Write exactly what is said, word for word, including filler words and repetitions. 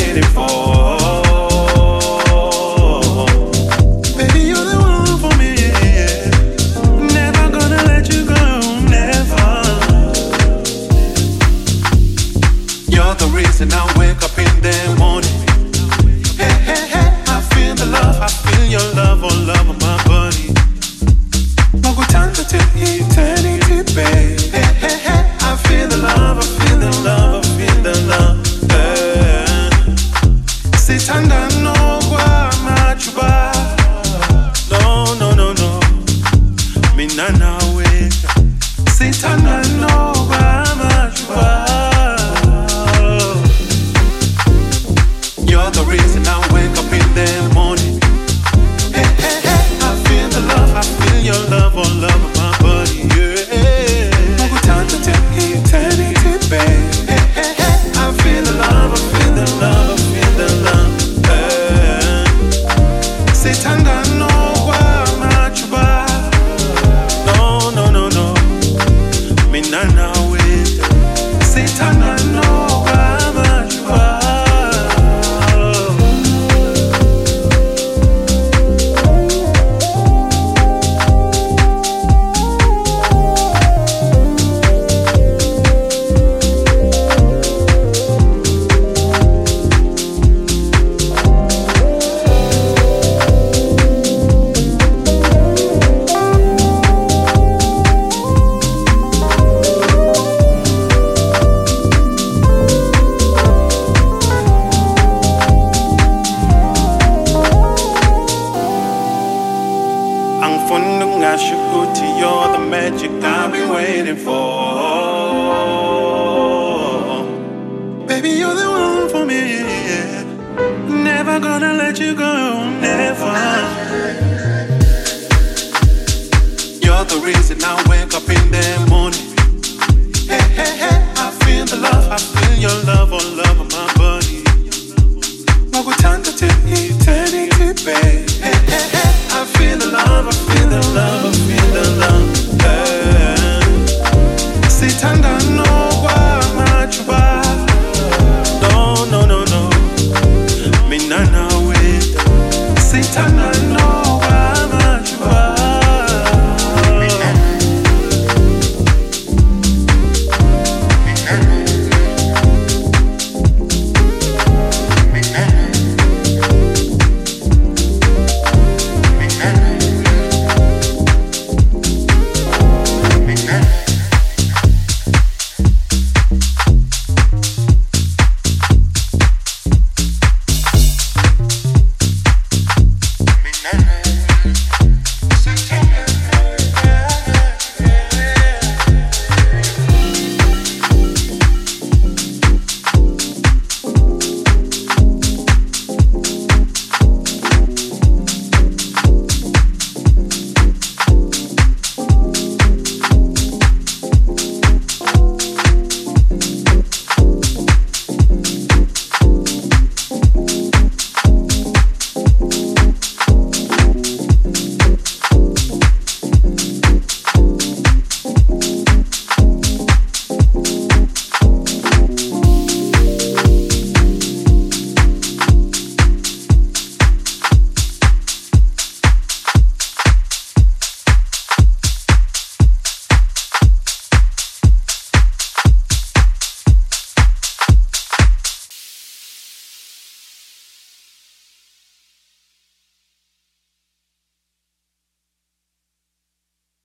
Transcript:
waiting for. Baby, you're the one for me. Never gonna let you go, never. You're the reason I wake up in the morning. Hey, hey, hey, I feel the love, I feel your love, all love of my body. Magutanza till eternity, babe. Hey, hey, hey, I feel the love, I feel the love, I feel the love. Hey. Sitanda no kwa machuba. No, no, no, no. Mina na weka. Sitanda no kwa machuba. You're the reason I wake up in the morning. Hey, hey, hey, I feel the love, I feel your love, all love of my body, yeah. Magutanza till eternity, babe. Hey, hey, hey, I feel the love, I feel the love, I feel the love, yeah. Sitanda no wa machuba. No, no, no, no. Mina na weta. Sitanda no wa machuba. You're the magic I've been waiting for. Baby, you're the one for me. Never gonna let you go, never. You're the reason I wake up in the morning. Hey, hey, hey, I feel the love, I feel your love, all love of my